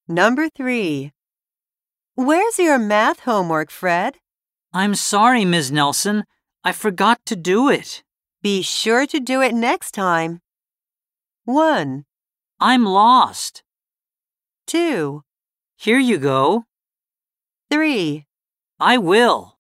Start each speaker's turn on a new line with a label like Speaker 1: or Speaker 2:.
Speaker 1: Number 3. Where's your math homework, Fred?
Speaker 2: I'm sorry, Ms. Nelson. I forgot to do it.
Speaker 1: Be sure to do it next time. 1,
Speaker 2: I'm lost.
Speaker 1: 2,
Speaker 2: Here you go.
Speaker 1: 3.
Speaker 2: I will.